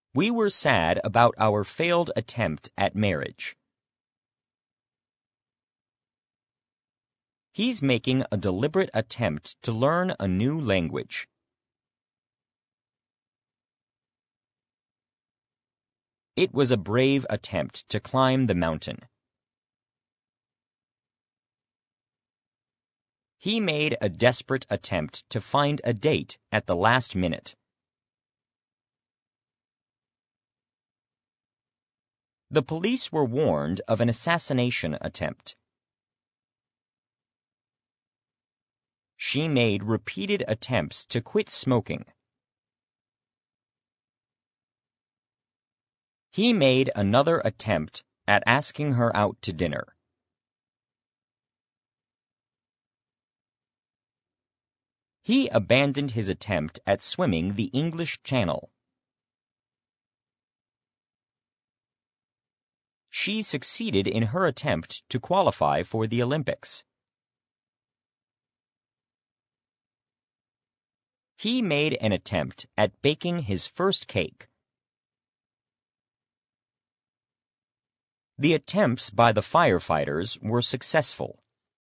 We were sad about our failed attempt at marriage. He's making a deliberate attempt to learn a new language. It was a brave attempt to climb the mountain. He made a desperate attempt to find a date at the last minute. The police were warned of an assassination attempt. She made repeated attempts to quit smoking. He made another attempt at asking her out to dinner. He abandoned his attempt at swimming the English Channel. She succeeded in her attempt to qualify for the Olympics. He made an attempt at baking his first cake. The attempts by the firefighters were successful.